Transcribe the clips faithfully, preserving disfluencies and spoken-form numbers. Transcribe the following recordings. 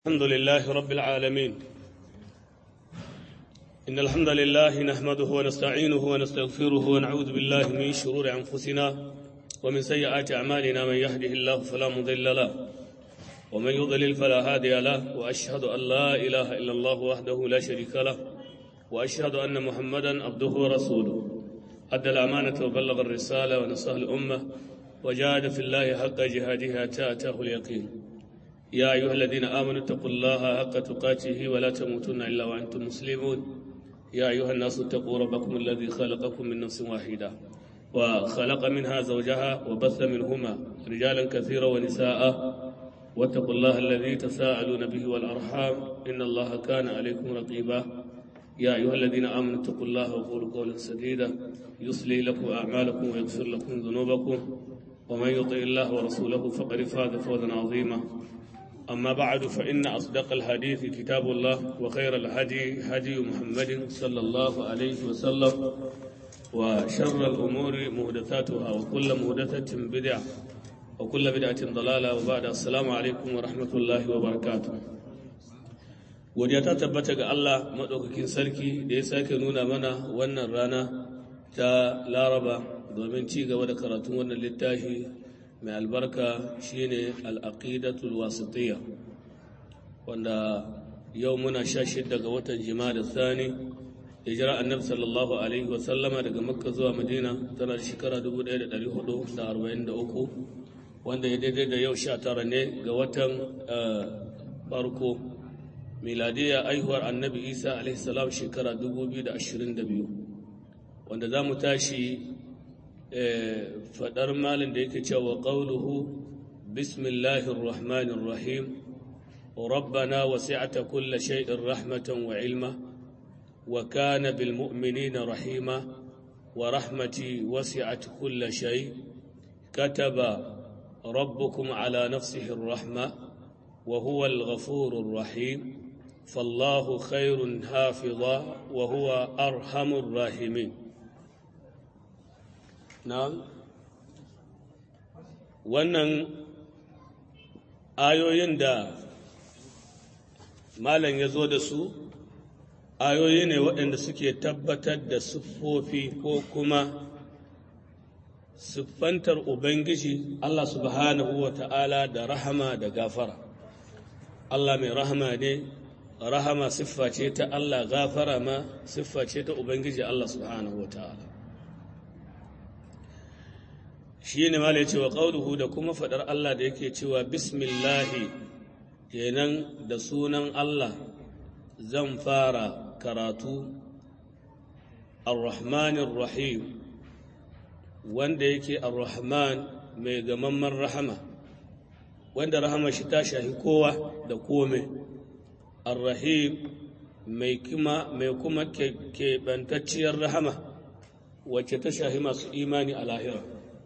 الحمد لله رب العالمين. إن الحمد لله نحمده ونستعينه ونستغفره ونعوذ بالله من شرور أنفسنا ومن سيئات أعمالنا. من يهده الله فلا مضل له ومن يضلل فلا هادي له، وأشهد أن لا إله إلا الله وحده لا شريك له، وأشهد أن محمدا عبده ورسوله. أدى الأمانة وبلغ الرسالة ونصح الأمة وجاهد في الله حق جهاده حتى أتاه اليقين. يا أيها الذين آمنوا اتقوا الله حق تقاته ولا تموتن إلا وأنتم مسلمون. يا أيها الناس اتقوا ربكم الذي خلقكم من نفس واحدة وخلق منها زوجها وبث منهما رجالا كثيرا ونساء، واتقوا الله الذي تساءلون به والأرحام إن الله كان عليكم رقيبا. يا أيها الذين آمنوا اتقوا الله وقولوا قولا سديدا يصلح لكم أعمالكم ويغفر لكم ذنوبكم، ومن يطع الله ورسوله فقد فاز فوزا عظيما. أما بعد، فإن أصدق الحديث كتاب الله، وخير الهدي هدي محمد صلى الله عليه وسلم، وشر الأمور محدثاتها، وكل محدثة بدعة وكل بدعة ضلالة. وبعد، السلام عليكم ورحمة الله وبركاته. godiya ta tabbata ga Allah maɗaukakin sarki da ya sake nuna mana wannan rana ta Laraba domin ci gaba da karatun wannan littafi mai albarka shine al-aqidatul wasitiyya, wanda yau muna sha shidda ga watan Jumada Thani, hijira annabi sallallahu alaihi wa sallama daga Makka zuwa Madina tana da shekara dubu ɗaya da ɗari hudu da arba'in da uku, wanda ya daidai da yau sha tara ne ga watan farko miladiya aihuwar annabi Isa alaihi salam shekara dubu biyu da ashirin da biyu, wanda za mu tashi fadar malin da yake cewa qawluhu bismillahir rahmanir rahim rabbana wasi'ta kulla shay'in rahmatan wa ilma wa kana bil mu'minina rahima wa rahmati wasi'at kulla shay kataba rabbukum ala nafsihi ar-rahma wa huwa al-ghafurur rahim fallahu khairun hafiza wa huwa arhamur rahimin. na wannan ayoyin da malam ya zo da su ayoyi ne waɗanda suke tabbatar da siffofi ko kuma siffantar Ubangiji Allah subhanahu wa ta'ala da rahama da gafara. Allah mai rahama ne, rahama siffa ce ta Allah, gafara ma siffa ce ta Ubangiji Allah subhanahu wa ta'ala. shi ne mala ya ce wa ƙauluhu da kuma faɗar Allah da yake cewa bismillahi, kenan da sunan Allah zan fara karatu, ar-rahmanir rahim, wanda yake ar-rahman mai gamamman rahama, wanda rahama shi ta shahi kowa da kome, ar-rahim mai kuma keɓantacciyar rahama wacce ta shahi masu imani a lahira.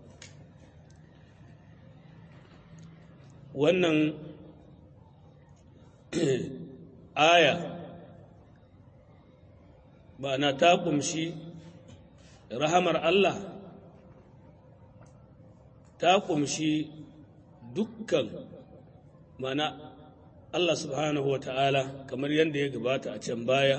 wannan aya ba na ta kumshi rahamar Allah, ta kumshi dukkan mana Allah subhanahu wa ta'ala kamar yadda ya gabata a can baya.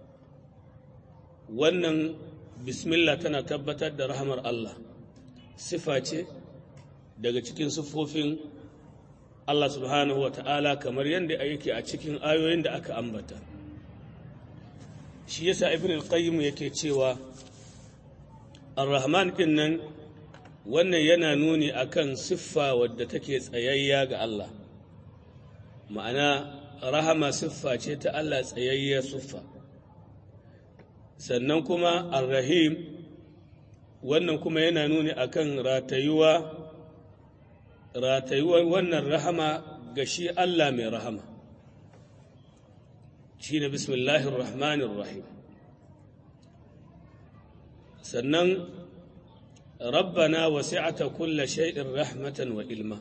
Wannan bismillah tana tabbatar da rahamar Allah, sifa ce daga cikin siffofin Allah subhanahu wa ta'ala kamar yadda yake a cikin ayoyin da aka ambata. Shi yasa Ibn al-Qayyim yake cewa Ar-Rahman din nan wannan yana nuni akan siffa wadda take tsayayya ga Allah. Ma'ana rahama siffa ce ta Allah, tsayayya siffa. Sannan kuma Ar-Rahim wannan kuma yana nuni akan ratayuwa ratayuwar wannan rahama ga shi Allah mai rahama, shi ne bismillahir rahmanir rahim. sannan rabbana wasi'ata kulla shay'in rahmatan wa ilma,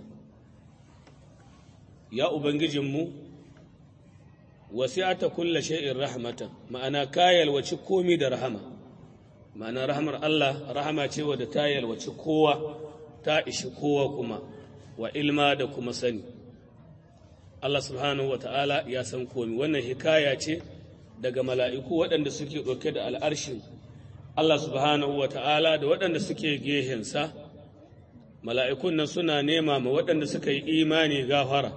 ya ubangijinmu wasi'ata kulla shay'in rahmatan, ma'ana ka yalwaci komi da rahama. ma'ana rahamar Allah rahama ce wadda ta yalwaci kowa, ta ishi kowa kuma wa ilma da kuma sani. Allah subhanahu wa ta'ala ya san komi. Wannan hikaya ce daga mala'iku waɗanda suke ɗauke da al'arshin Allah subhanahu wa ta'ala da waɗanda suke gehensa. Mala'ikun nan suna nema ma waɗanda suka yi imani gafara,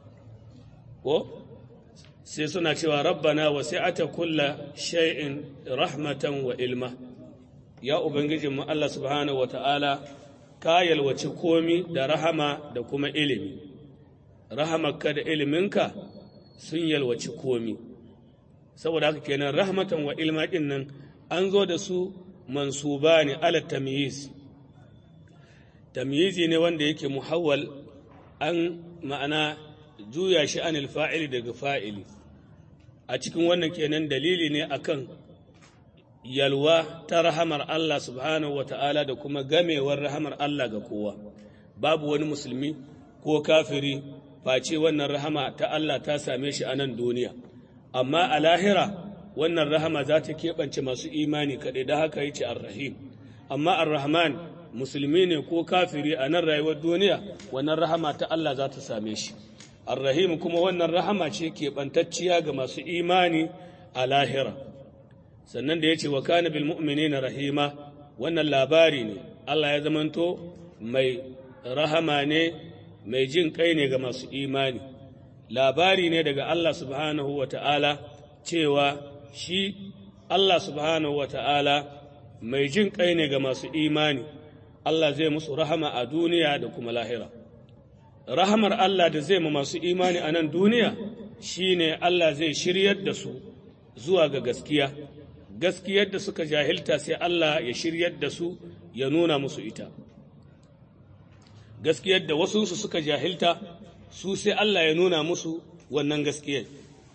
ko? Sai suna cewa rabbana wasi'ata kulla shay'in rahmatan wa ilma. Ya Ubangijinmu Allah subhanahu wa ta'ala, ka yalwaci komi da rahama da kuma ilimi. Rahamarka da iliminka sun yalwaci komi. Saboda haka kenan rahmatan wa ilma ɗin nan an zo da su mansuba ne ala tamyiz. Tamyizi ne wanda yake muhawwal, an ma'ana juya shi anil fa'ili daga fa'ili. A cikin wannan kenan dalili ne akan yalwa ta rahamar Allah subhanahu wa ta'ala da kuma gamewar rahamar Allah ga kowa. Babu wani musulmi ko kafiri face wannan rahama ta Allah ta same shi a nan duniya. Amma a lahira wannan rahama za ta keɓance masu imani kaɗai, da haka yace ar-rahim. Amma ar-rahman musulmi ne ko kafiri a nan rayuwar duniya, wannan rahama ta Allah za ta same shi. Ar-rahim kuma wannan rahama ce keɓantacciya ga masu imani a lahira. Sannan da ya ce wa kana bil mu'minina rahima, wannan labari ne, Allah ya zamanto mai rahama ne, mai jin kai ne ga masu imani. Labari ne daga Allah subhanahu wa ta'ala cewa shi Allah subhanahu wa ta'ala mai jin kai ne ga masu imani. Allah zai musu rahama a duniya da kuma lahira. Rahamar Allah da zai ma masu imani a nan duniya shi ne Allah zai shiryar da su zuwa ga gaskiya. Gaskiyar da suka jahilta sai Allah ya shiryar da su ya nuna musu ita. Gaskiyar da wasunsu suka jahilta su sai Allah ya nuna musu wannan gaskiyar.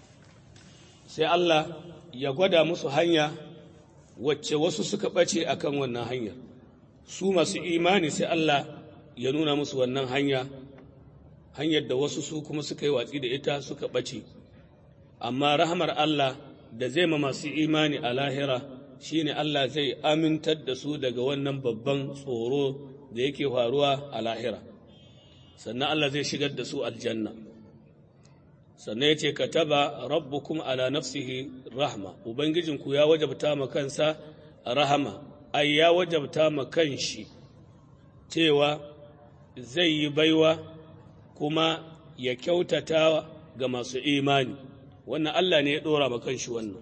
Sai Allah ya gwada musu hanya wacce wasu suka ɓace akan wannan hanyar. Su masu imani sai Allah ya nuna musu wannan hanya, hanyar da wasu su kuma suka yi watsi da ita suka ɓace. Amma rahamar Allah da zai ma masu imani a lahira shi ne Allah zai amintar da su daga wannan babban tsoro da yake faruwa a lahira. Sannan Allah zai shigar da su aljanna. Sannan ya ce, kataba rabbukum ala nafsihi rahma, Ubangijinku ya wajabta ma kansa rahama, ai ya wajabta ma kanshi cewa zai yi baiwa kuma ya kyautata ga masu imani. Wannan Allah ne ya ɗora ma kanshi wannan.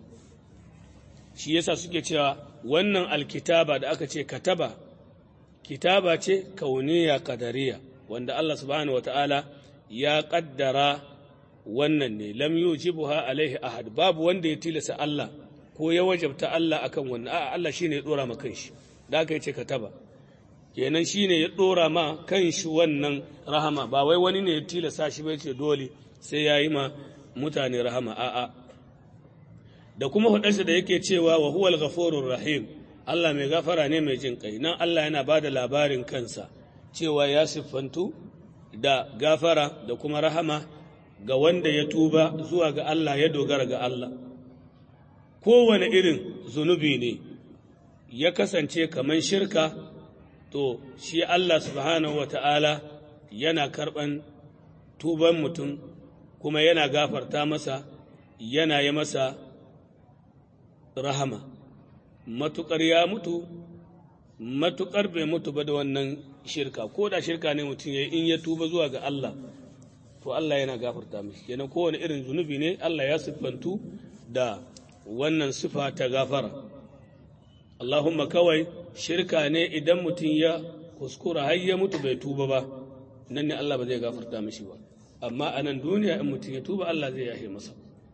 Shi yasa suke cewa wannan alkitaba da aka ce kataba, kitaba ce kauniya kadariya, wanda Allah subhanahu wata'ala ya ƙaddara wannan ne, lam yujibuha alaihi ahad, babu wanda ya tilasa Allah ko ya wajabta Allah akan wannan, a'a Allah shine ya ɗora ma kanshi, da aka ce kataba. Kenan shine ya ɗora ma kanshi wannan rahama, ba wai wani ne ya tilasa shi bai ce dole sai ya yi ma mutane rahama, a'a. Da kuma hudarsa da yake cewa wa huwal ghafurur rahim, Allah mai gafara ne mai jin kai. Nan Allah yana ba da labarin kansa cewa ya siffantu da gafara da kuma rahama ga wanda ya tuba zuwa ga Allah, ya dogara ga Allah. Kowane irin zunubi ne ya kasance kamar shirka, to shi Allah subhanahu wata'ala yana karɓan tuban mutum kuma yana gafarta masa, yana yi masa rahama. Matuƙar ya mutu, matuƙar bai mutu ba da wannan shirka, ko da shirka ne mutum ya yi, in ya tuba zuwa ga Allah, to Allah yana gafarta mishi. Kenan kowane irin zunubi ne Allah ya siffantu da wannan sifa ta gafara. Allahumma kawai shirka ne idan mutum ya kuskura har ya mutu bai tuba ba, nan ne Allah ba zai gafarta mishi ba. Amma a nan duniya in mutum ya tuba Allah zai yahe masa.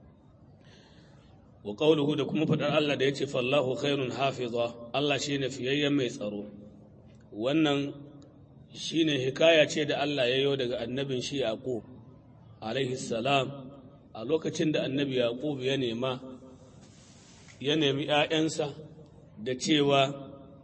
Wa qawluhu, da kuma faɗar Allah da yace fallahu khairun hafiza, Allah shine fiyayyen mai tsaro. Wannan shine hikaya ce da Allah ya yi daga annabin shi Yaqub alaihi salam, a lokacin da annabi Yaqub ya nema ya nemi ‘ya'yansa da cewa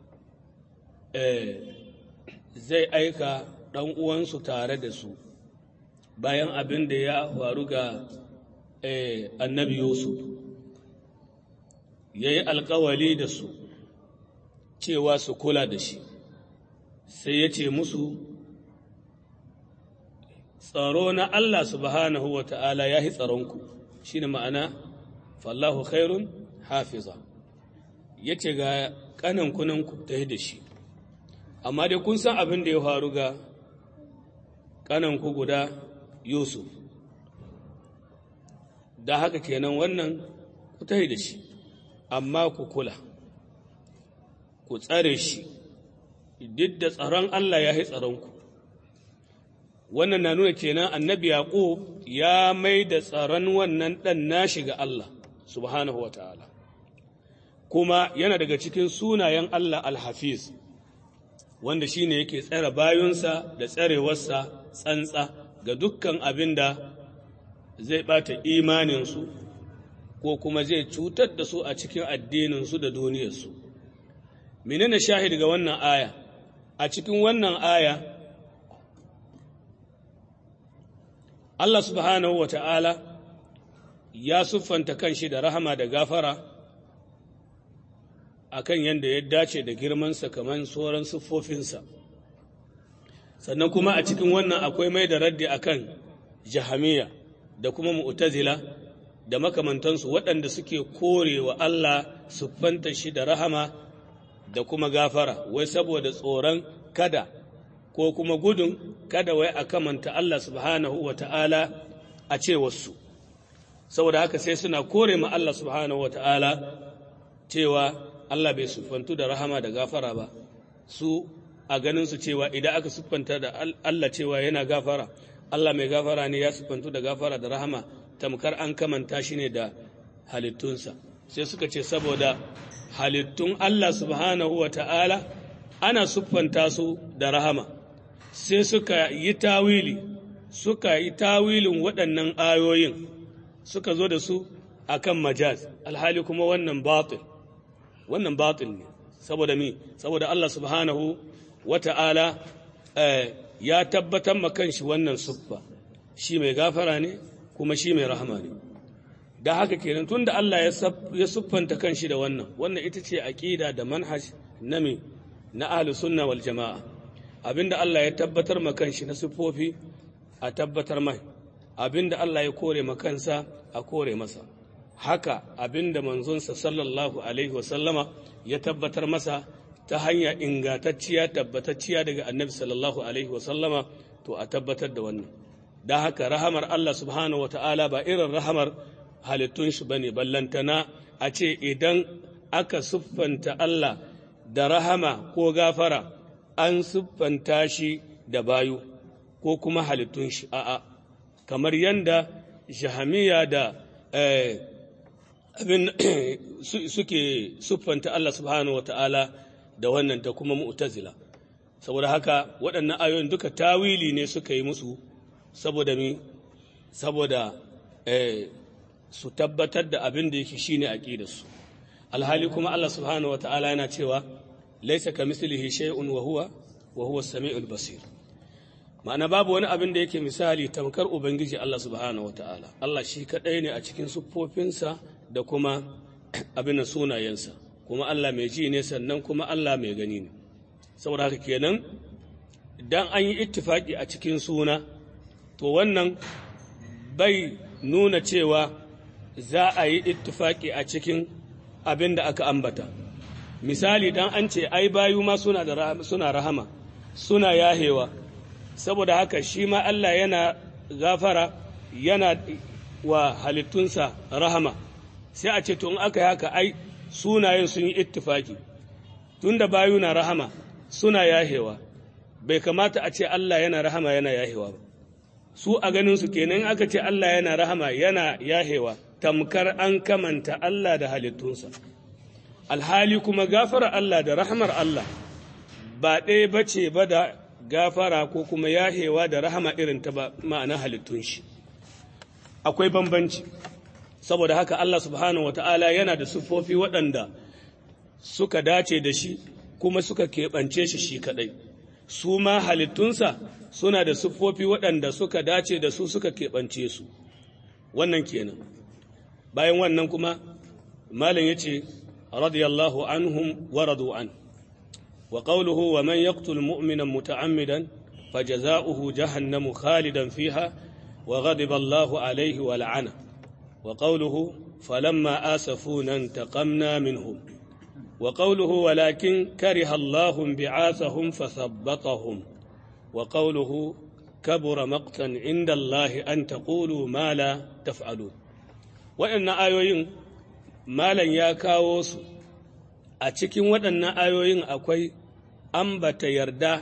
zai aika ɗan uwansu tare da su bayan abin da ya faru ga annabi Yusuf, ya yi alkawali da su cewa su kula da shi, sai ya ce musu tsaro na Allah subhanahu wa ta'ala ya yi tsaronku shi ne ma'ana fallahu khairun hafiza ya ce ga ƙanankunanku ta yi da shi amma dai kun san abin da ya faru ga ƙananku guda Yusuf da haka kenan wannan ku ta yi da shi amma ku kula ku tsare shi duk da tsaron Allah ya yi tsaronku wannan na nuna kenan annabi Yaqub ya mai da tsaron wannan ɗan nashi ga Allah subhanahu wa ta'ala kuma yana daga cikin sunayen Allah al-Hafiz wanda shine yake tsare bayunsa da tsarewarsa tsantsa ga dukkan abin da zai bata imaninsu ko kuma zai cutar da su a cikin addininsu da duniyarsu. Menene shahid ga wannan aya? A cikin wannan aya Allah subhanahu wa ta'ala ya siffanta kanshi da rahama da gafara akan yadda ya dace da girmansa kamar sauran siffofinsa. Sannan kuma a cikin wannan akwai mai da raddi akan jahamiya da kuma mu'tazila da makamantansu waɗanda suke korewa Allah siffanta shi da rahama da kuma gafara, wai saboda tsoron kada ko kuma gudun kada wai a kamanta Allah subhanahu wa ta'ala a ce wasu. Saboda haka sai suna kore ma Allah subhanahu wa ta'ala cewa Allah bai siffantu da rahama da gafara ba, su a ganinsu cewa idan aka siffanta da Allah cewa yana gafara, Allah mai gafara ne ya siffantu da gafara da rahama, tamkar an kamanta shi ne da halittunsa. Sai suka ce saboda halittun Allah subhanahu wa ta'ala ana siffanta su da rahama, sai suka yi tawili, suka yi tawilin waɗannan ayoyin, suka zo da su akan majaz, alhali kuma wannan batil. Wannan batil ne, saboda mi, saboda Allah subhanahu wa ta'ala eh, ya tabbatar ma kanshi wannan siffa, shi mai gafara ne kuma shi mai rahama ne. Da haka kenan tun da Allah ya siffanta kanshi da wannan, wannan ita ce aƙida da manhaj na mi, na ahlus sunna wal jama'a. Abinda Allah ya tabbatar ma kanshi na siffofi a tabbatar mai, abinda Allah ya kore ma kansa a kore masa. Haka abinda manzonsa sallallahu alaihi wasallama ya tabbatar masa ta hanya ingantacciya tabbatacciya daga annabi sallallahu alaihi wasallama, to a tabbatar da wannan. Da haka rahamar Allah subhanahu wata'ala ba irin rahamar halittun shi bane, ballantana a ce idan aka siffanta Allah da rahama ko gafara an siffanta shi da bayu ko kuma halittun shi, a'a, kamar yanda jahamiya da eh, abin suke siffanta Allah subhanahu wa ta'ala da wannan da kuma mu'tazila. Saboda haka waɗannan ayoyin duka tawili ne suka yi musu saboda mi saboda eh, su tabbatar da abin da yake shine aqidarsu. Alhali kuma Allah subhanahu wa ta'ala yana cewa laisa kamislihi shay'un wa huwa wa huwa as-sami'ul basir. Ma'ana babu wani abin da yake misali tamkar ubangiji Allah subhanahu wa ta'ala. Allah shi kadai ne a cikin siffofinsa da kuma abin sunayensa, kuma Allah mai ji ne sannan kuma Allah mai gani ne. Saboda haka kenan idan an yi ittifaki a cikin suna, to wannan bai nuna cewa za a yi ittifaki a cikin abin da aka ambata. Misali dan an ce ai bayu ma suna da suna rahama, suna yahewa, saboda haka shi ma Allah yana gafara, yana wa halittunsa rahama. Sai a ce to in aka yi haka ai sunayen sun yi ittifaki, tunda bayu na rahama suna yahewa, bai kamata a ce Allah yana rahama yana yahewa ba. Su a ganin su kenan aka ce Allah yana rahama yana yahewa, tamkar an kamanta Allah da halittunsa. Alhali kuma gafara Allah da rahamar Allah ba ɗaya bace ba da gafara ko kuma yahewa da rahama irin ta ba ma'ana halittun shi. Akwai bambanci. Saboda haka Allah subhanahu wa ta'ala yana da siffofi waɗanda suka dace da shi kuma suka keɓance shi shi kaɗai. Su ma halittunsa suna da siffofi waɗanda suka dace da su suka keɓance su. Wannan kenan. Bayan wannan kuma, Malam ya ce, radiyallahu anhum wa radu an. Wa qawluhu wa man yaqtul mu'minan muta'ammidan fajaza'uhu jahannamu khalidan fiha wa ghadiba Allahu alayhi wa la'ana wa qawluhu falamma asafuna intaqamna minhum wa qawluhu walakin kariha Allahu bi'athahum fathabbatahum wa qawluhu kabura maqtan 'inda Allahi an taqulu ma la taf'alun. Waɗannan ayoyin malan ya kawo su a cikin waɗannan ayoyin akwai ambata yarda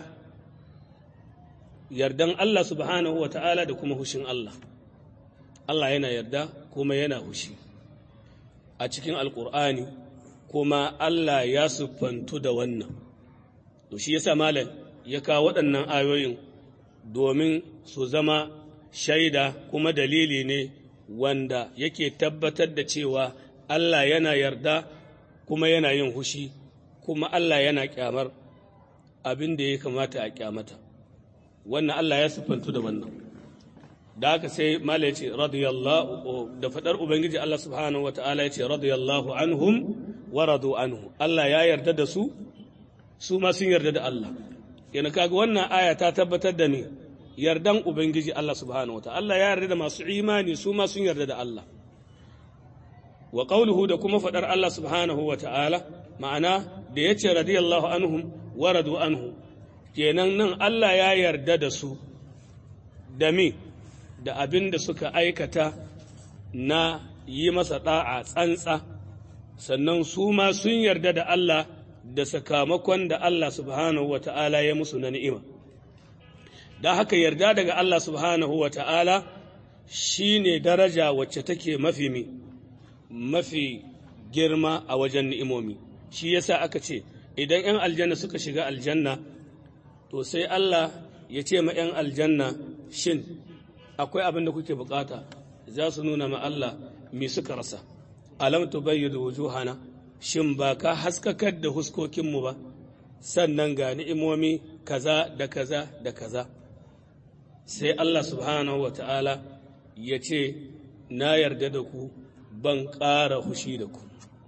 yardan Allah subhanahu wa ta'ala da kuma hushin Allah. Allah yana yarda kuma yana hushi a cikin alƙur'ani, kuma Allah ya siffantu da wannan. To shi yasa malam ya kawo waɗannan ayoyin domin su zama shaida kuma dalili ne wanda yake tabbatar da cewa Allah yana yarda kuma yana yin hushi, kuma Allah yana kyamar abin da ya kamata a kyamata. Wannan Allah ya siffantu da wannan. Da haka sai mala ya ce radiyallahu, da faɗar Ubangiji Allah subhanahu wa ta'ala ya ce radiyallahu anhum wa radu anhu. Allah ya yarda da su, su ma sun yarda da Allah. Yana kaga wannan aya ta tabbatar da ni yardan Ubangiji Allah subhanahu wa ta'ala. Allah ya yarda da masu imani, su ma sun yarda da Allah. Wa qawluhu, da kuma faɗar Allah subhanahu wa ta'ala, ma'ana da ya ce radiyallahu anhum wa radu anhu, kenan nan Allah ya yarda da su da mi da abin da suka aikata na yi masa ɗa'a tsantsa, sannan su ma sun yarda da Allah da sakamakon da Allah subhanahu wa ta'ala ya musu na ni'ima. Da haka yarda daga Allah subhanahu wa ta'ala shi ne daraja wacce take mafi mi, mafi girma a wajen ni'imomi. Shi yasa aka ce, idan ‘yan aljanna suka shiga aljanna, to sai Allah ya ce ma ‘yan aljanna, shin, akwai abin da kuke bukata, za su nuna ma Allah mi suka rasa. Alam tubayyidu wujuhana, shin ba ka haskakar da huskokinmu ba, sannan ga ni'imomi kaza da kaza da kaza. Sai Allah subhanahu wa ta'ala ya ce, na yarda da ku, ban ƙara hushi da ku.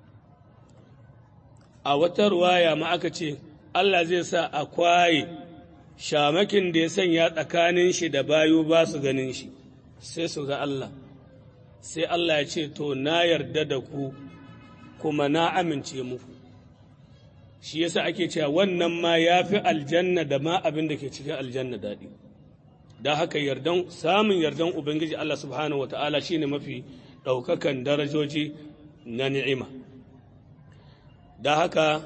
A wata ruwaya ma aka ce, Allah zai sa a kwaye shamakin da ya sanya tsakanin shi da bayu ba su ganin shi, sai su ga Allah. Sai Allah ya ce, to, na yarda da ku, kuma na amince muku. Shi yasa ake cewa wannan ma ya fi aljanna da ma abin da ke cikin aljanna daɗi. Da haka yardan, samun yardan Ubangiji Allah subhanahu wa ta'ala shi ne mafi ɗaukakan darajoji na ni'ima. Da haka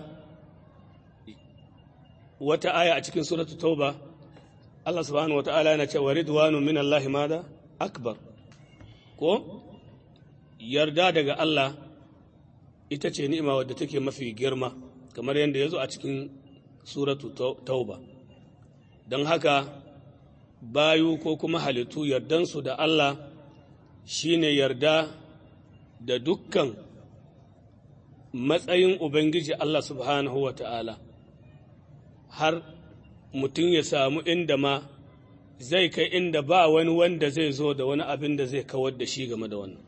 wata aya a cikin suratu tauba, Allah subhanahu wa ta'ala yana cewa ridwanu min Allah mada akbar, ko yarda daga Allah ita ce ni'ima wadda take mafi girma, kamar yadda ya zo a cikin suratu tauba. Don haka bayu ko kuma halittu yardansu da Allah shi ne yarda da dukkan matsayin Ubangiji Allah subhanahu wa ta'ala, har mutum ya samu inda ma zai kai inda ba wani wanda zai zo da wani abin da zai kawar da shi game da wannan.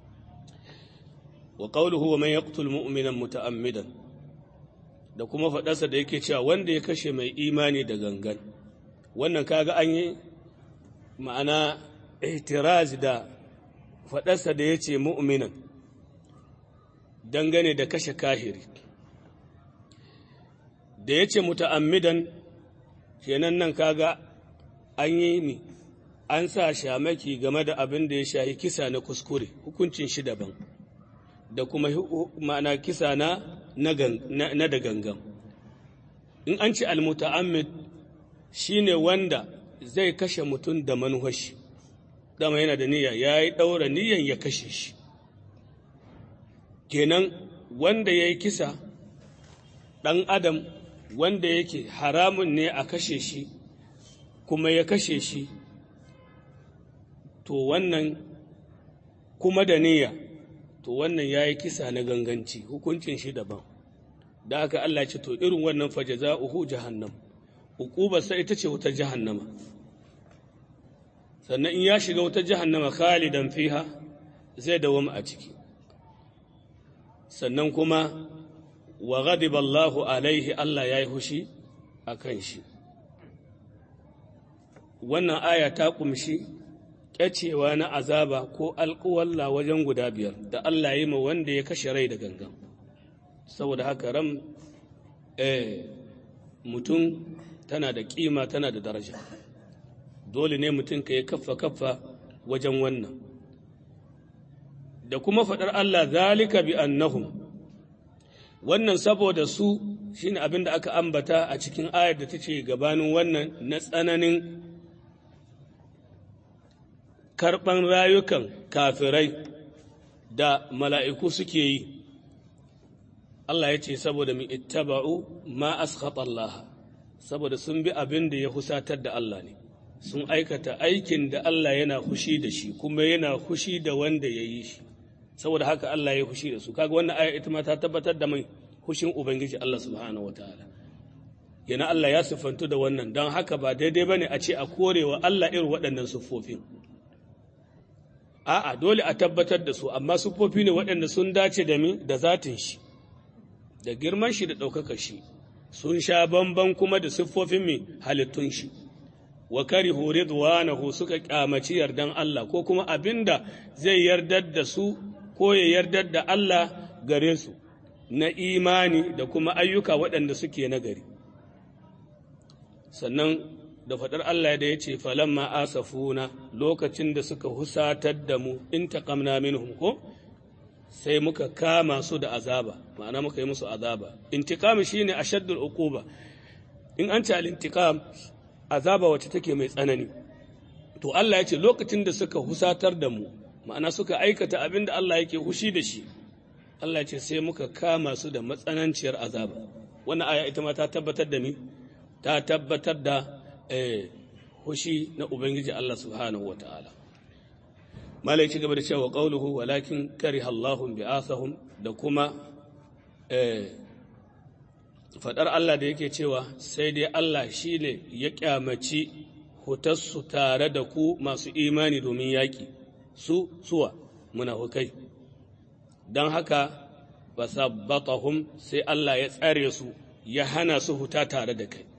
Wa qawluhu wa man yaqtul mu'minan muta'ammidan, da kuma faɗarsa da yake cewa wanda ya kashe mai imani da gangan. Wannan kaga an yi ma'ana ihtiraz da faɗarsa da ya ce mu'minan dangane da kashe kahiri, da ya ce muta'ammidan, kenan nan kaga an yi mi an sa shamaki game da abin da ya shahi kisa na kuskure, hukuncin shi daban, da kuma ma'ana kisa na na da gangan. In an ce almuta'ammid shine wanda zai kashe mutum da manuhashi, dama yana da niyya, ya yi ɗaura niyyan ya kashe shi. Kenan wanda ya yi kisa ɗan adam wanda yake haramun ne a kashe shi kuma ya kashe shi, to wannan kuma da niyya, to wannan ya yi kisa na ganganci, hukuncin shi daban. Da aka Allah ce, to irin wannan fajaza'uhu jahannam, hukubarsa ita ce wuta jahannama. Sannan in ya shiga wuta jahannama khalidan fiha, zai dawama a ciki. Sannan kuma wa ghadiba Allahu alaihi, Allah ya yi hushi a kan shi. wannan aya ta kumshi kyacewa na azaba ko alƙuwalla wajen guda biyar da Allah yi ma wanda ya kashe rai da gangan saboda haka ran eh, mutum tana da kima tana da daraja dole ne mutum ka yi kaffa kaffa wajen wannan da kuma faɗar Allah zalika bi annahum wannan saboda su shine abin da aka ambata a cikin ayar da tace gabanin wannan na tsananin karɓan rayukan kafirai da mala'iku suke yi Allah ya ce saboda mi ittaba'u ma askhata Allah saboda sun bi abin da ya husatar da Allah ne sun aikata aikin da Allah yana hushi da shi kuma yana hushi da wanda ya yi shi saboda haka Allah ya hushi da su kaga wannan aya ita ma ta tabbatar da mai hushin ubangiji Allah subhanahu wataala yana Allah ya sifantu da wannan don haka ba daidai bane a ce a korewa Allah irin waɗannan siffofin a'a dole a tabbatar da su amma siffofi ne waɗanda sun dace da mi da zatin shi da girman shi da ɗaukakar shi sun sha bamban kuma da siffofin mi halittun shi wa karihu ridwanahu suka kyamaci yardan Allah ko kuma abinda zai yardar da su ko ya yardar da Allah gare su na imani da kuma ayyuka waɗanda suke nagari sannan da faɗar Allah da ya ce falamma asafuna lokacin da suka husatar da mu in taqamna minhum ko sai muka kama su da azaba ma'ana muka yi musu azaba intiqam shine ashaddul uquba in an ce al-intiqam azaba wacce take mai tsanani to Allah ya ce lokacin da suka husatar da mu ma'ana suka aikata abin da Allah yake hushi da shi Allah ya ce sai muka kama su da matsananciyar azaba wannan aya ita ma ta tabbatar da ni ta tabbatar da eh hushi na ubangiji Allah subhanahu wataala malai ci gaba da cewa qauluhu walakin kariha Allahu bi'athahum da kuma eh fadar Allah da yake cewa sai dai Allah shine ya kyamaci hutarsu tare da ku masu imani domin yaki su suwa munafukai don haka fasabbatahum sai Allah ya tsare su ya hana su huta tare da kai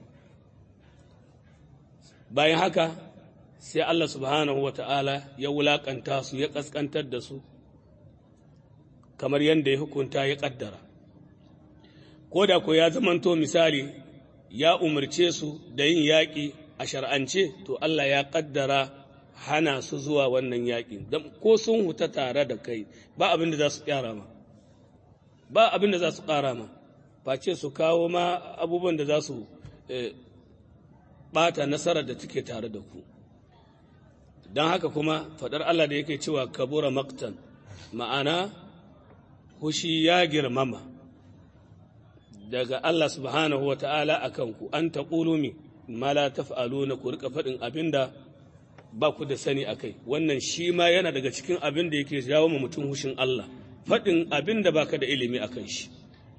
bayan haka sai Allah subhanahu wata'ala ya wulakanta su ya kaskantar da su kamar yadda ya hukunta ya kaddara ko da ko ya zamanto misali ya umarce su da yin yaƙi a shar'ance to Allah ya kaddara hana su zuwa wannan yaƙi ko sun huta tare da kai ba abin da za su ƙara ma ba abin da za su ƙara ma face su kawo ma abubuwan da za su ɓata nasarar da take tare da ku don haka kuma faɗar Allah da yake cewa kabura maktan ma'ana hushi ya girmama daga Allah subhanahu wa ta'ala a kanku an taƙulu mi ma la taf'alu na ku rika faɗin abin da ba ku da sani a kai wannan shi ma yana daga cikin abin da yake jawo ma mutum hushin Allah faɗin abin da baka da ilimi a kan shi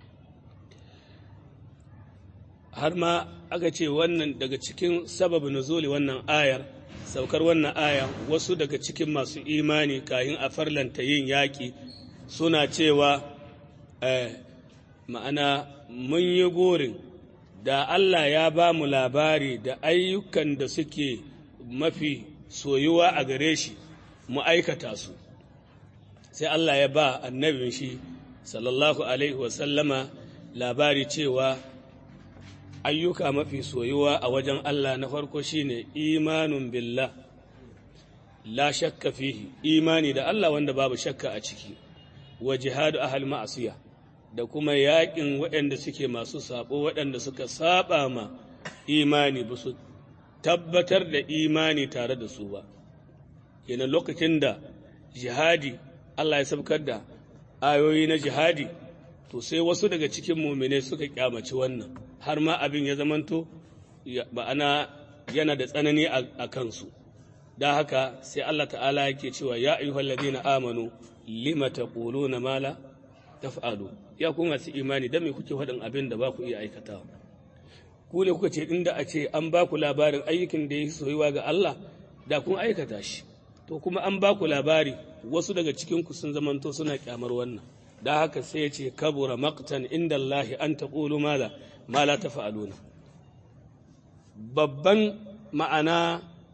har ma aka ce wannan daga cikin sababin nuzuli wannan ayar saukar wannan aya wasu daga cikin masu imani kayan a farlanta yin yaƙi suna cewa eh, ma'ana mun yi burin da Allah ya ba mu labari da ayyukan da suke mafi soyuwa a gare shi mu aikata su sai Allah ya ba annabin shi sallallahu alaihi wasallama labari cewa ayyuka mafi soyuwa a wajen Allah na farko shine imanun billah la shakka fihi imani da Allah wanda babu shakka a ciki wa jihadu ahal ma'asiya da kuma yaƙin waɗanda suke masu sabo waɗanda suka saba ma imani ba su tabbatar da imani tare da su ba kenan lokacin da jihadi Allah ya sabkar da ayoyi na jihadi to sai wasu daga cikin mu'mine suka kyamaci wannan har ma abin ya zamanto ma'ana yana da tsanani a kansu da haka sai Allah ta'ala yake cewa ya ayyuhal ladina amanu lima taquluna ma la taf'alu ya ku masu imani dan me kuke faɗin abin da ba ku iya aikatawa ku ne kuka ce inda a ce an ba ku labarin ayyukan da ya soyuwa ga Allah da kun aikata shi to kuma an ba ku labari wasu daga cikin ku sun zamanto suna kyamar wannan da haka sai ya ce kabura maqtan inda Allah an taqulu ma la ma la taf'aluna babban ma'ana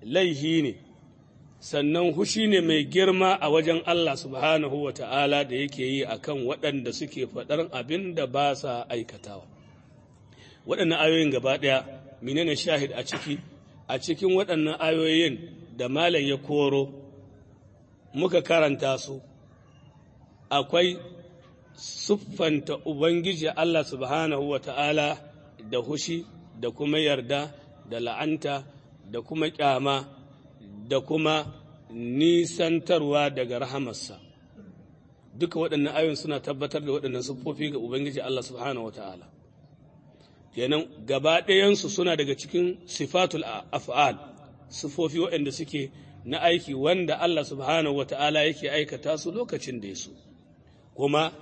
laihi ne sannan hushi ne mai girma a wajen Allah subhanahu wa ta'ala da yake yi a kan waɗanda suke faɗar abin da ba sa aikatawa. Waɗannan ayoyin gaba ɗaya, menene shahid a ciki, a cikin waɗannan ayoyin da malam ya koro, muka karanta su, akwai siffanta Ubangiji Allah subhanahu wa ta'ala da hushi da kuma yarda da la'anta da kuma ƙyama da kuma nisantarwa daga rahamarsa. Duka waɗannan ayoyin suna tabbatar da waɗannan siffofi ga Ubangiji Allah subhanahu wa ta'ala. Kenan gaba ɗayansu suna daga cikin sifatul af'al, siffofi waɗanda suke na aiki wanda Allah subhanahu wa ta'ala yake aikata su lokacin da ya so, kuma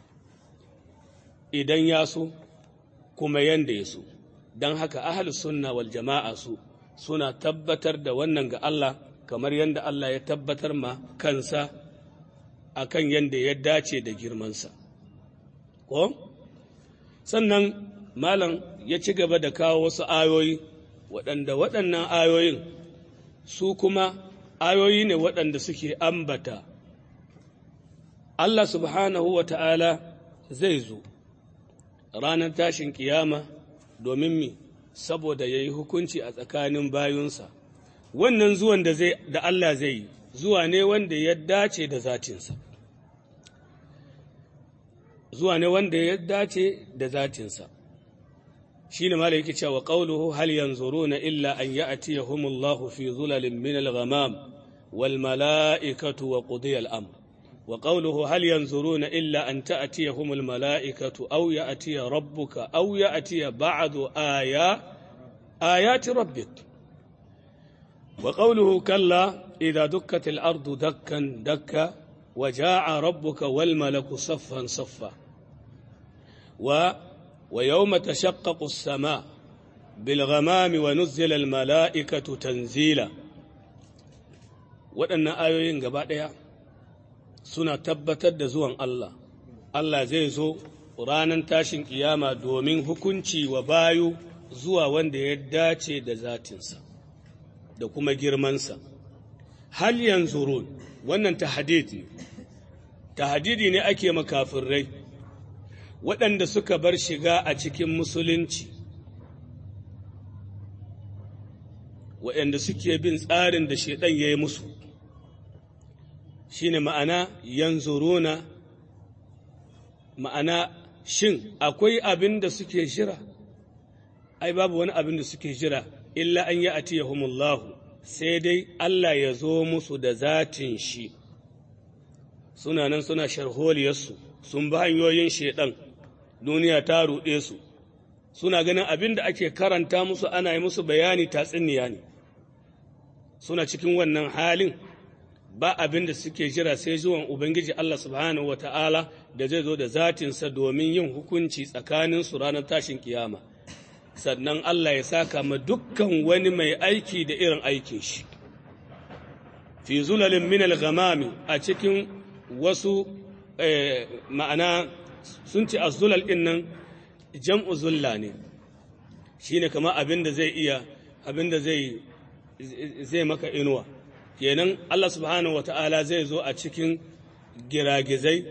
idan ya so, kuma yanda ya so. Don haka ahlus sunna wal jama'a su suna tabbatar da wannan ga Allah kamar yadda Allah ya tabbatar ma kansa akan yadda ya dace da girmansa. Ko? Sannan malam ya ci gaba da kawo wasu ayoyi waɗanda waɗannan ayoyin su kuma ayoyi ne waɗanda suke ambata Allah subhanahu wa ta'ala zai zo ranar tashin kiyama domin mi saboda ya yi hukunci a tsakanin bayunsa. Wannan zuwan da, zai, da Allah zai yi zuwa ne wanda ya dace da zatinsa, zuwa ne wanda ya dace da zatinsa. Shi ne mala yake cewa ƙauluhu hal yanzuruna illa an ya'tiyahumullahu fi zulalin min al-ghamam wal mala'ikatu wa qudiya al-amr. Wa ƙauluhu hal yanzuruna illa an ta'tiyahumul mala'ikatu aw ya'tiya rabbuka aw ya'tiya ba'du aya ayati rabbik. Wa ƙauluhu kalla idza dukkat al-ardu dakkan dakka wa ja'a rabbuka wal malaku saffan saffa. Wa ويوم تشقق السماء بالغمام ونزل الملائكة تنزيلا. waɗannan ayoyin gaba ɗaya suna tabbatar da zuwan Allah. Allah zai zo ranar tashin kiyama domin hukunci wa bayu zuwa wanda ya dace da zatinsa da kuma girmansa. Hal yanzurun, wannan tahdid ne, tahdidi ne ake makafirai waɗanda suka bar shiga a cikin musulunci, waɗanda suke bin tsarin da shaiɗan ya yi musu, shi ne ma'ana yanzuruna, ma'ana shin akwai abin da suke jira? Ai, babu wani abin da suke jira, illa an yi a tiyahumullahu, sai dai Allah ya zo musu da zatin shi, suna nan suna sharholiyarsu, sun bi hanyoyin shaiɗan. Duniya ta ruɗe su, suna ganin abin da ake karanta musu ana yi musu bayani tatsuniya ne, suna cikin wannan halin ba abin da suke jira sai zuwan Ubangiji Allah subhanahu wa ta'ala da zai zo da zatinsa domin yin hukunci tsakaninsu ranar tashin kiyama, sannan Allah ya saka ma dukkan wani mai aiki da irin aikin shi. Fi zulalin minal gamami a cikin wasu eh, ma'ana sun ce azulal ɗin nan jam'u zulla ne, shi ne kama abin da zai iya abin da zai zai maka inuwa. Kenan Allah subhanahu wata'ala zai zo a cikin giragizai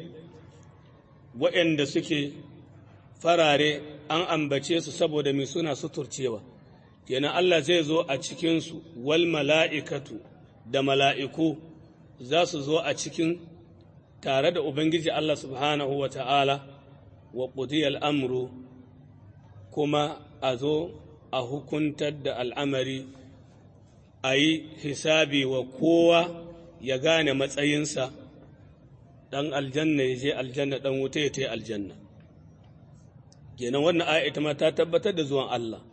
waɗanda suke farare an ambace su saboda mai suna suturcewa. Kenan Allah zai zo a cikinsu wal mala'ikatu da mala'iku za su zo a cikin tare da Ubangiji Allah subhanahu wa ta'ala wa ƙudiyar amru kuma a zo a hukuntar da al'amari, a yi hisabi wa kowa ya gane matsayinsa, ɗan aljanna ya je aljanna, ɗan wuta ya ta yi aljanna. Kenan wannan aya ita ma ta tabbatar da zuwan Allah.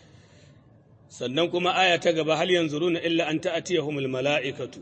Sannan kuma aya ta gaba hal yanzuruna illa an ta'tiyahumul mala'ikatu.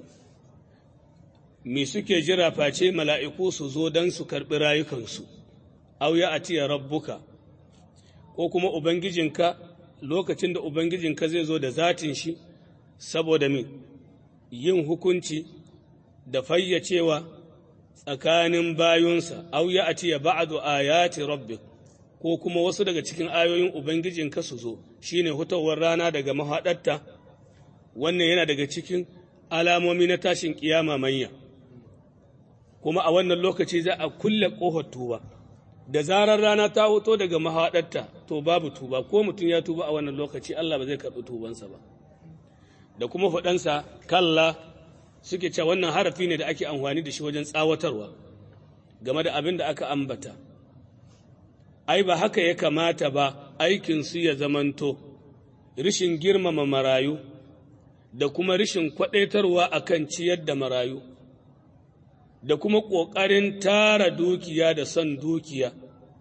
Me suke jira face mala'iku su zo don su karɓi rayukansu, au ya atiya rabbuka, ko kuma Ubangijinka lokacin da Ubangijinka zai zo da zatin shi, saboda min yin hukunci da fayyacewa tsakanin bayunsa, au ya atiya ba'adu ayati rabbik, ko kuma wasu daga cikin ayoyin Ubangijinka su zo, shi ne hutawar rana daga mahaɗarta, wannan yana daga cikin alamomi na tashin kiyama manya, kuma a wannan lokaci za a kulle ƙofar tuba, da zarar rana ta hoto daga mahaɗarta to babu tuba, ko mutum ya tuba a wannan lokaci Allah ba zai karɓi tubansa ba. Da kuma faɗansa kalla suke cewa wannan harafi ne da ake amfani da shi wajen tsawatarwa game da abin da aka ambata. Ai, ba haka ya kamata ba aikinsu ya zamanto rishin girmama marayu da kuma rishin kwaɗaitarwa a kan ciyar da marayu, da kuma ƙoƙarin tara dukiya da son dukiya.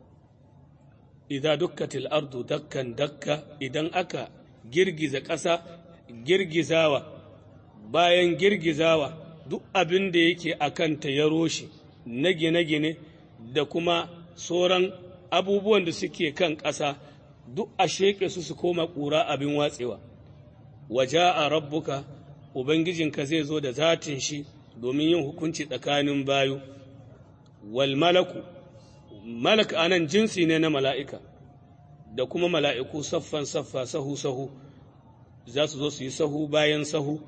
Idan dukkatil ardu dakkan dakka, idan aka girgiza ƙasa girgizawa, bayan girgizawa duk abin da yake a kanta ya roshe na gine-gine da kuma sauran abubuwan da suke kan ƙasa, duk a sheƙe su su koma ƙura abin watsewa. Waja a rabbuka, Ubangijinka zai zo da zatin shi domin yin hukunci tsakanin bayu. Wal malaku, malak anan jinsi ne na mala'ika, da kuma mala'iku saffan saffa sahu-sahu, za su zo su yi sahu bayan sahu.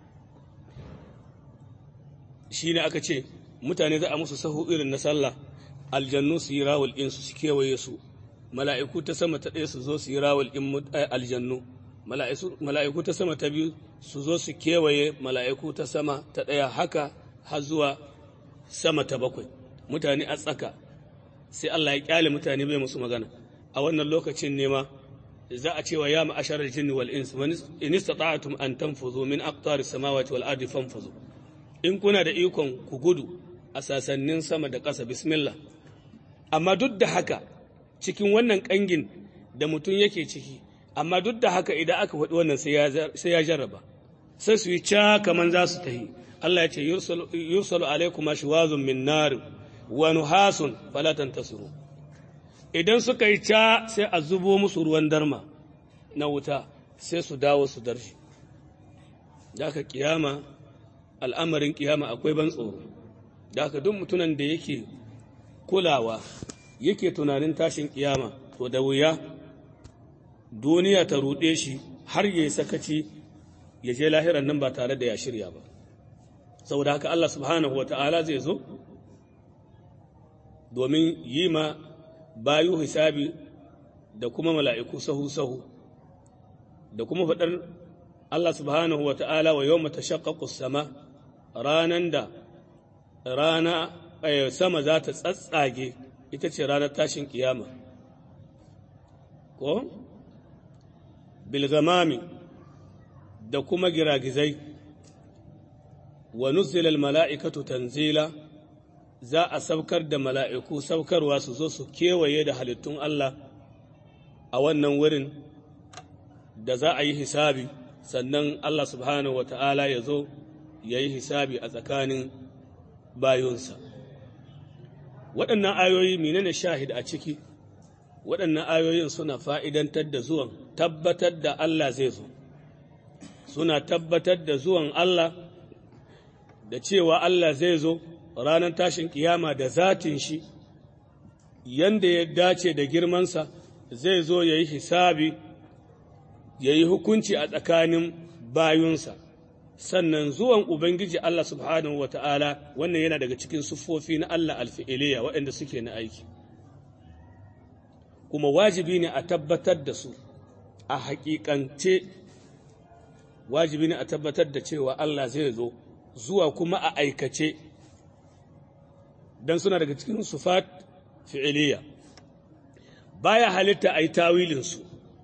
Shi ne aka ce, mutane za a musu sahu irin na sallah, aljannu su yi rawul ɗin su kewaye su, mala'iku ta sama ta ɗaya su zo su yi rawul ɗin aljannu, mala'iku ta sama ta biyu su zo su kewaye mala'iku ta sama ta ɗaya, haka har zuwa sama ta bakwai, mutane a tsaka, sai Allah ya ƙyale mutane bai musu magana. A wannan lokacin ne ma za a cewa ya ma'asharar jinni wal ins in istata'tum an tanfuzu min aqtari samawati wal ardi fanfuzu, in kuna da ikon ku gudu a sasannin sama da ƙasa, bismillah. Amma duk da haka cikin wannan ƙangin da mutum yake ciki, amma duk da haka idan aka faɗi wannan sai ya jarraba, sai su yi ca kaman za su tahi. Allah ya ce yursalu alaikum ashwazun min nar wa nuhasun fala tantasiru. Idan suka yi ca sai a zubo musu ruwan darma na wuta, sai su dawo su darshi. Da aka kiyama, al'amarin kiyama akwai ban tsoro. Da aka duk mutunan da yake kulawa yake tunanin tashin kiyama, to da wuya duniya ta ruɗe shi har ya yi sakaci ya je lahiran nan ba tare da ya shirya ba. Saboda haka Allah subhanahu wa ta'ala zai zo domin yi ma bayu hisabi da kuma mala'iku sahu-sahu, da kuma faɗar Allah subhanahu wa ta'ala wa yau mata shaƙaƙus sama, ranan da rana sama za ta tsatsage, ita ce ranar tashin ƙiyama. Ko? Bilgamami da kuma giragizai, wa nuzilal mala'ikatu tanzila, za a saukar da mala'iku saukarwa su zo su kewaye da halittun Allah a wannan wurin da za a yi hisabi, sannan Allah subhanahu wa ta'ala ya zo ya yi hisabi a tsakanin bayunsa. Waɗannan ayoyi menene shahid a ciki? Waɗannan ayoyin suna fa'idantar da zuwan, tabbatar da Allah zai zo, suna tabbatar da zuwan Allah, da cewa Allah zai zo ranar tashin kiyama da zatin shi, yanda ya dace da girmansa, zai zo ya yi hisabi, ya yi hukunci a tsakanin bayunsa. Sannan zuwan Ubangiji Allah subhanahu wa ta'ala, wannan yana daga cikin siffofi na Allah alfi'iliya waɗanda suke na aiki, kuma wajibi ne a tabbatar da su a haƙiƙance, wajibi ne a tabbatar da cewa Allah zai zo, zuwa kuma a aikace, don suna daga cikin sufat fi'iliya. Baya halitta a yi tawilinsu,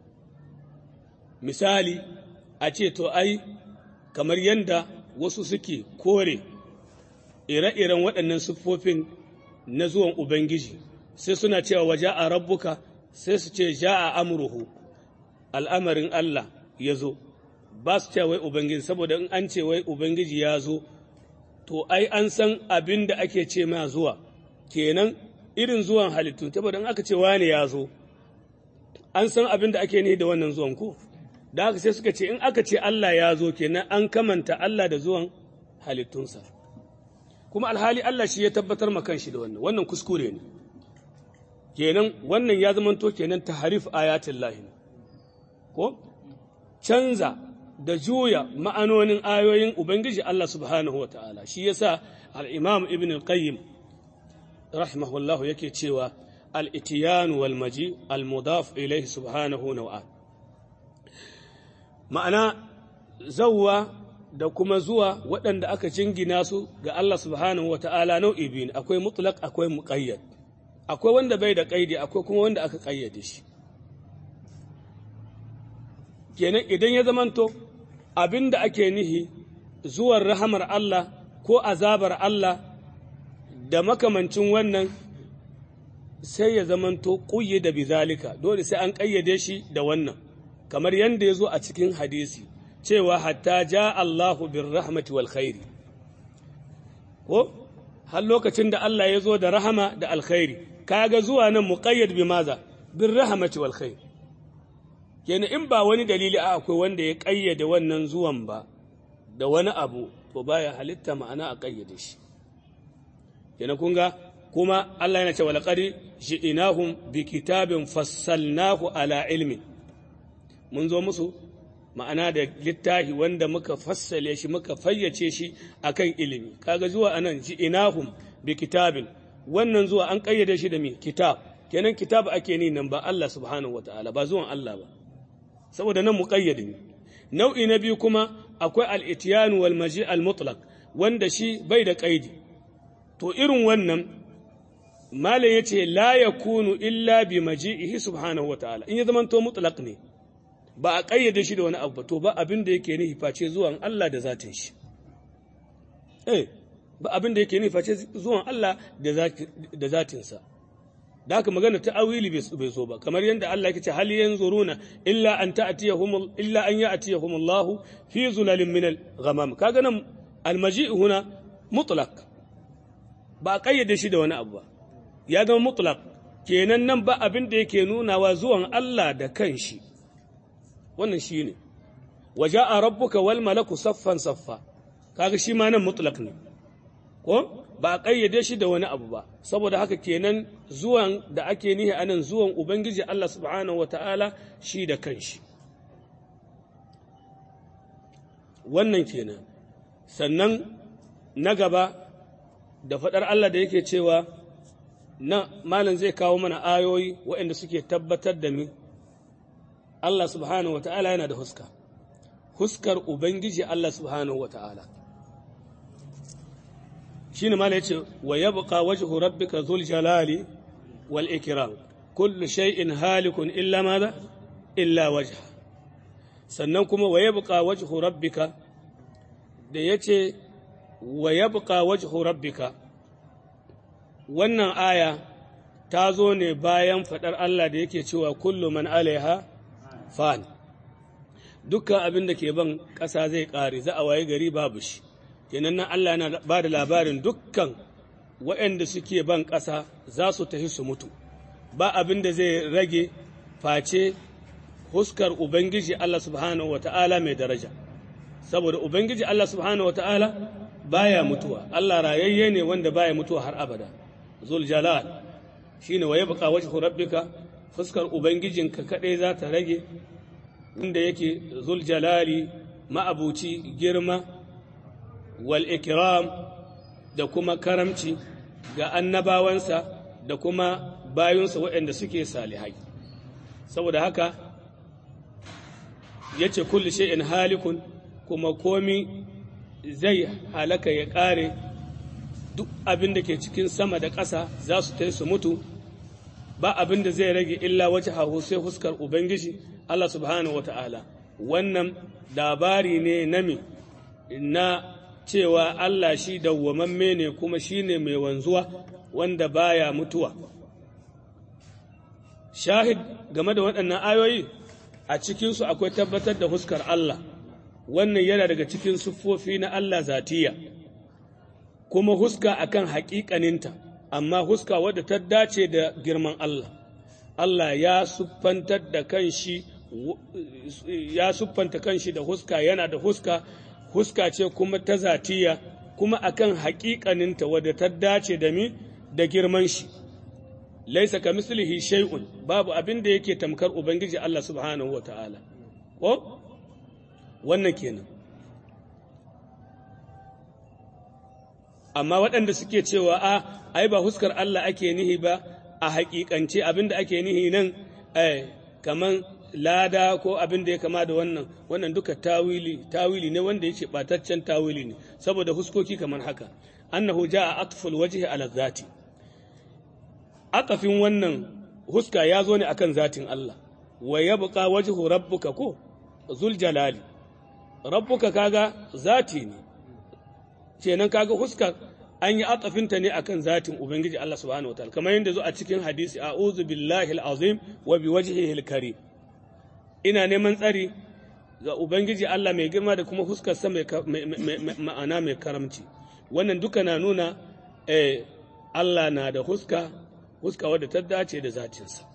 misali a ce to ai kamar yadda wasu suke kore ire-iren waɗannan siffofin na zuwan Ubangiji, sai suna cewa waje a rabbuka, sai su ce ja a amurhu, al'amarin Allah ya zo, ba su cewa wai Ubangiji, saboda in an ce wai Ubangiji ya zo, to ai an san abin da ake ce ma zuwa, kenan irin zuwan halittu, saboda in aka ce wani ya zo, an san abin da ake ne da wannan zuwan ko? Da haka sai suka ce in aka ce Allah ya zo kenan an kamanta Allah da zuwan halittunsa, kuma alhali Allah shi ya tabbatar ma kanshi da wannan, wannan kuskure ne. Kenan wannan ya zamanto kenan taharif ayatin lahi, ko canza da juya ma'anonin ayoyin Ubangiji Allah subhanahu wa ta'ala. Shi yasa al'imam Ibn al-Qayyim, rahimahullahu yake cewa al'itiyanu wal maji al-mudaf ilaihi subhanahu nau'a. Ma'ana, zauwa da kuma zuwa waɗanda aka jingina su ga Allah subhanahu wa ta'ala nau'i biyu, akwai mutlaq akwai muƙayyad, akwai wanda bai da ƙaidi, akwai kuma wanda aka ƙayyade shi. Kenan idan ya zamanto abin da ake nihi zuwan rahamar Allah ko azabar Allah da makamancin wannan sai ya zamanto ƙuyi da bizalika, dole sai an ƙayyade shi da wannan, kamar yadda ya zo a cikin hadisi, cewa hatta ja Allahu bin rahmati wal khairi. Ko, har lokacin da Allah ya zo da rahama da alkhairi, kaga zuwa nan muƙayyad bi maza, bin rahmati wal khairi. Kenan in ba wani dalili a akwai wanda ya ƙayyade wannan zuwan ba da wani abu, to baya halitta ma'ana a ƙayyade shi. Kenan kun ga kuma Allah yana cewa laqad ji'nahum bi kitabin fassalnahu ala ilmin. Mun zo musu ma'ana da littafi wanda muka fassale shi muka fayyace shi akan ilimi. Kaga zuwa anan ji'nahum bi kitabin, wannan zuwa an ƙayyade shi da me kitab. Kenan kitab ake ni nan ba Allah subhanahu wataala ba zuwan Allah ba. Saboda nan muƙayyadi ne. Nau'i na biyu kuma akwai al'itiyanu wal maji al-mutlaq wanda shi bai da ƙaidi. To irin wannan malam ya ce la ya kunu illa bi maji'ihi subhanahu wa ta'ala, in ya zama to mutlaq ne ba a ƙayyade shi da wani abu to ba abin da yake nihi face zuwan Allah da zatin shi. Eh, ba abin da yake nihi face zuwan Allah da zatinsa. Da haka magana ta awili bai so ba, kamar yadda Allah yake ce hal yanzuruna illa an ta'tiyahum illa an ya'tiyahum Allah fi zulalin min al-ghamam. Kaga nan al-maji' huna mutlaq, ba kayyade shi da wani abu ba, ya zama mutlaq. Kenan nan ba abin da yake nunawa zuwan Allah da kanshi, wannan shine waja'a rabbuka wal malaku saffan saffa. Kaga shi ma nan mutlaq ne, ko ba a ƙayyade shi da wani abu ba, saboda haka kenan zuwan da ake nihi anan zuwan Ubangiji Allah subhanahu wa ta'ala shi da kanshi. Wannan kenan. Sannan na gaba da faɗar Allah da yake cewa na malam zai kawo mana ayoyi waɗanda suke tabbatar da mi Allah subhanahu wa ta'ala yana da huska, huskar Ubangiji Allah subhanahu wa ta'ala. Shi ne mala ya ce, wa ya buƙa wajhu rabbika zul jalali wal ikram, kullu shay'in halikun illa maza, illa wajha. Sannan kuma wa ya buƙa wajhu rabbika, da ya ce, wa ya buƙa wajhu rabbika, wannan aya ta zo ne bayan faɗar Allah da yake cewa kullu man alaiha fan. Dukkan abin da ke ban ƙasa zai ƙare, za a waye gari babu shi. Kenan nan Allah yana ba da labarin dukkan waɗanda suke ban ƙasa za su tafi su mutu, ba abin da zai rage face huskar Ubangiji Allah subhanahu wa ta'ala mai daraja, saboda Ubangiji Allah subhanahu wa ta'ala baya mutuwa, Allah rayayye ne wanda baya mutuwa har abada. Zul jalal shi ne wa ya buƙa wajhu rabbika, fuskar Ubangijinka kaɗai za ta rage, wanda yake zul jalali ma'abuci girma wal ikram da kuma karamci ga annabawansa da kuma bayunsa waɗanda suke salihai. Saboda haka ya ce kulli shay'in halikun, kuma komi zai halaka ya ƙare, duk abin da ke cikin sama da ƙasa za su tai su mutu, ba abin da zai rage illa wace hahu sai huskar Ubangiji Allah subhanahu wa ta'ala. Wannan labari ne na mi na cewa Allah shi dawwamamme ne kuma shi ne mai wanzuwa wanda baya mutuwa. Shahid game da waɗannan ayoyi, a cikinsu akwai tabbatar da huskar Allah, wannan yana daga cikin siffofi na Allah zatiya, kuma huska akan haƙiƙaninta, amma huska wadda ta dace da girman Allah. Allah ya siffantar da kanshi ya siffanta kanshi da huska, yana da huska, huska ce kuma ta zatiya, kuma akan haƙiƙaninta wadda ta dace da mi da girman shi. Laisa ka mislihi shay'un, babu abin da yake tamkar Ubangiji Allah subhanahu wa ta'ala. Ko? wannan kenan. Amma waɗanda suke cewa a ai ba huskar Allah ake nihi ba a haƙiƙance abinda ake nihi nan eh, kaman lada ko abin da ya kama da wannan wannan duka tawili tawili ne wanda yake bataccen tawili ne saboda huskoki kamar haka annahu jaa atful wajhi ala zati atafin wannan huska ya zo ne akan zatin Allah wa yabqa wajhu rabbuka ko zul jalali rabbuka kaga zati ne kenan kaga huska an yi atafinta ne akan zatin ubangiji Allah subhanahu wataala kamar yadda zo a cikin hadisi a'udhu billahi al-azim wa biwajhihi al-karim ina neman tsari ga ubangiji Allah mai girma da kuma huskar sa mai ma'ana mai karamci wannan duka na nuna eh, Allah na da huska huska wadda ta dace da zatinsa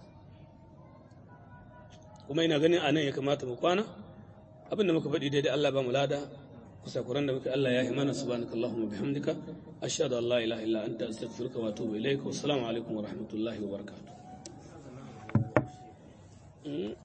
kuma ina ganin anan ya kamata mu kwana abinda muka faɗi daidai Allah ba mu lada kusakuran da muka Allah ya yi mana subhanakallahumma bihamdika ashhadu an la ilaha illa anta astaghfiruka wa atubu ilaik wa assalamu alaikum wa rahmatullahi wa barakatuh